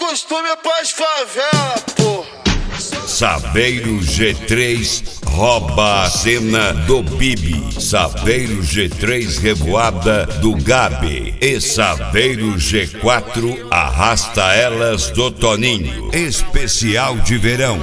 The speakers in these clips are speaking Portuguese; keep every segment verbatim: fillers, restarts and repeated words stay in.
costume é pras favela, porra. Saveiro G três rouba a cena do Bibi. Saveiro G três revoada do Gabi. E Saveiro G quatro arrasta elas do Toninho. Especial de verão.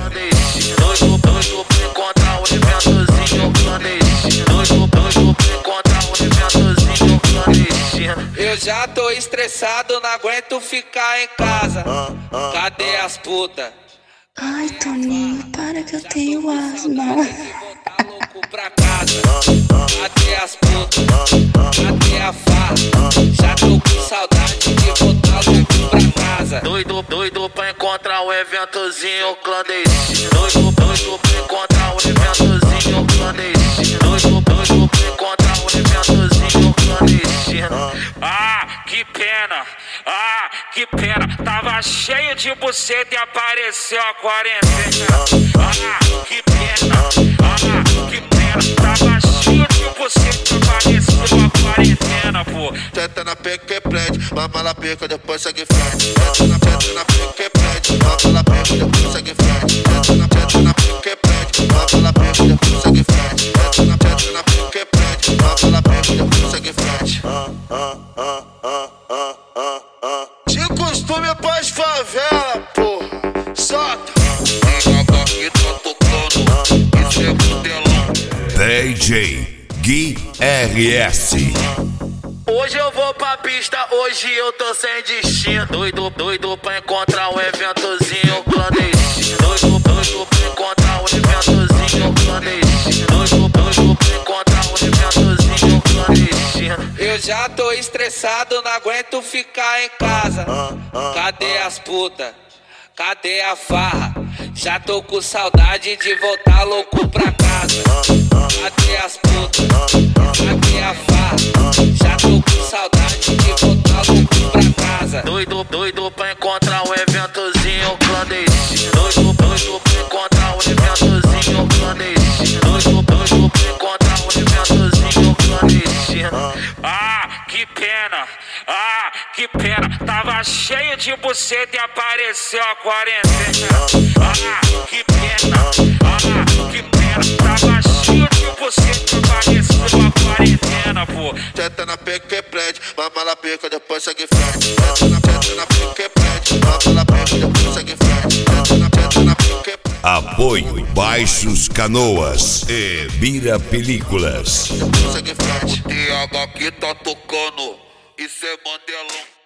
Eu já tô estressado, não aguento ficar em casa. Cadê as putas? Ai, Toninho, para que eu tenho asma. Tá louco pra casa. Cadê as putas? Cadê a farra? Já tô com saudade de botar louco pra casa. Doido, doido pra encontrar um eventozinho clandestino. Doido, doido pra encontrar um eventozinho clandestino. Doido, doido pra encontrar um eventozinho clandestino. Ah, que pena, ah, que pena. Tava cheio de buceta e apareceu a quarentena. Ah, que pena, ah, que pena. Tava cheio de buceta e apareceu a quarentena, pô. Tenta na peca que prende, mama na peca, depois segue frente. Tenta na tenta na peca que prende, mama na peca, depois segue frente. Tenta na tenta na peca que prende, mama na peca, depois segue frente. Tenta na tenta na peca que prende, mama na peca, depois segue frente. Ah, ah, ah, ah, ah, ah, ah. De costume é pras favela, porra. Solta. D J Gui R S. Hoje eu vou pra pista, hoje eu tô sem destino. Doido, doido pra encontrar um eventozinho clandestino. Doido, doido pra encontrar um eventozinho clandestino. Doido, doido pra encontrar um eventozinho clandestino. Eu já tô estressado, não aguento ficar em casa. Cadê as putas? Cadê a farra? Já tô com saudade de voltar louco pra casa. Cadê as putas? Cadê a farra? Já tô com saudade de voltar louco pra casa. Doido, doido pra encontrar um eventozinho clandestino. Doido, doido pra encontrar um eventozinho clandestino. Doido, doido pra encontrar um eventozinho clandestino. Ah, que pena, ah, que pena. Tava cheio de buceta e apareceu a quarentena. Ah, que pena, ah, que pena. Tava cheio de buceta e apareceu a quarentena, pô. Tenta na peca que prende, mama na peca, depois segue frente. Tenta na tenta na peca que prende, mama na peca, depois segue frente. Tenta na tenta na peca que prende. Apoio Baixos Canoas e Bira Películas. Segue frente. O T H aqui tá tocando, isso é Mandelão.